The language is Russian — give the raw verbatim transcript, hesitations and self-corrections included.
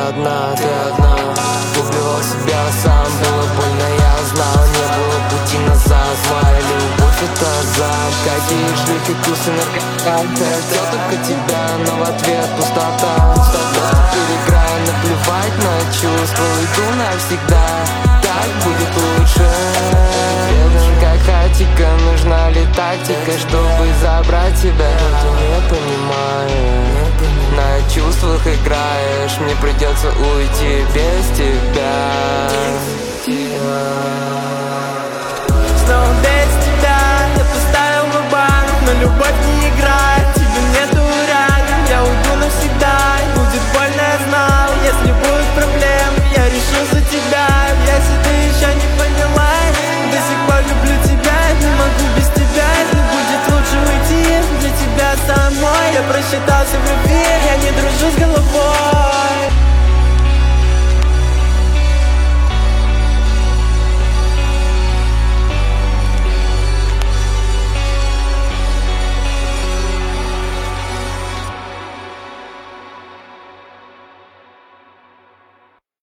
одна, ты одна. Убивал себя сам, было больно, я знал. Не было пути назад, моя любовь это азарт. Какие шлюхи, вкусы, наркотики. Я хотел только тебя, но в ответ пустота. Просто переиграю, наплевать на чувства. Уйду навсегда, так будет лучше. Бедным как хатика, нужна ли тактика, чтобы забрать тебя? Ты не понимаешь, на чувствах играешь. Мне придется уйти без тебя.